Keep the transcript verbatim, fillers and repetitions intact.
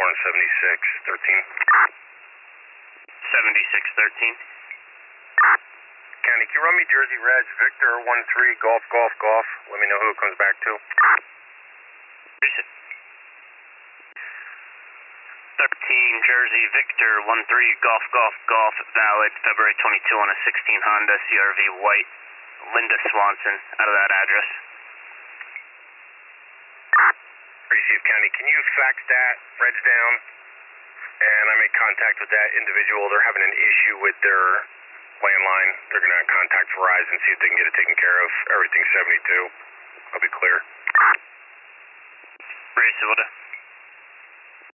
on seventy-six thirteen. seventy-six thirteen. County, can you run me Jersey Reg Victor one three Golf Golf Golf? Let me know who it comes back to. Recent. thirteen Jersey Victor one three Golf Golf Golf, valid February twenty-second on a sixteen Honda C R V white. Linda Swanson, out of that address. Receive, County. Can you fax that Reg down? And I make contact with that individual. They're having an issue with their landline. They're going to contact Verizon, see if they can get it taken care of. Everything's seventy-two. I'll be clear. Race, what